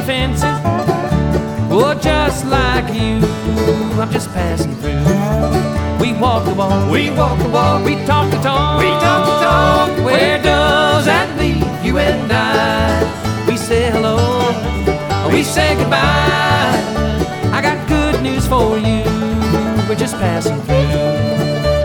fences. Oh, just like you, I'm just passing through. We walk the walk, We walk the walk, we talk the talk, we talk the talk. Where does that leave you and I? We say hello, we say goodbye. I got good news for you, we're just passing through.